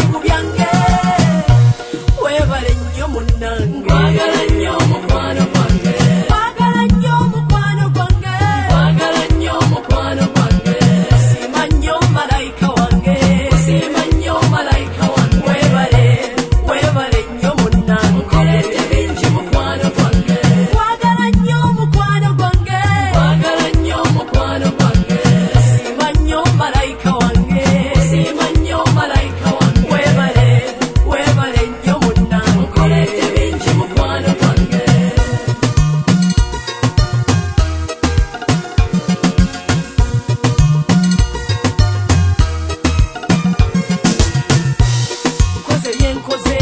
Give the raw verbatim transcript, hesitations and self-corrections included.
ebizibu byange webale nnyo munnange kwagala nnyo mukwano gwange kwagala nnyo mukwano gwange kwagala nnyo mukwano gwange siima nnyo malayika wange siima nnyo malayika wange webale webale nnyo munnange nkoledde bingi mukwano gwange kwagala nnyo mukwano gwange kwagala nnyo mukwano gwange siima nnyo malayika wange siima nnyo malayika wange webale webale nnyo munnange nkoledde bingi mukwano gwange nkoze bye nkoze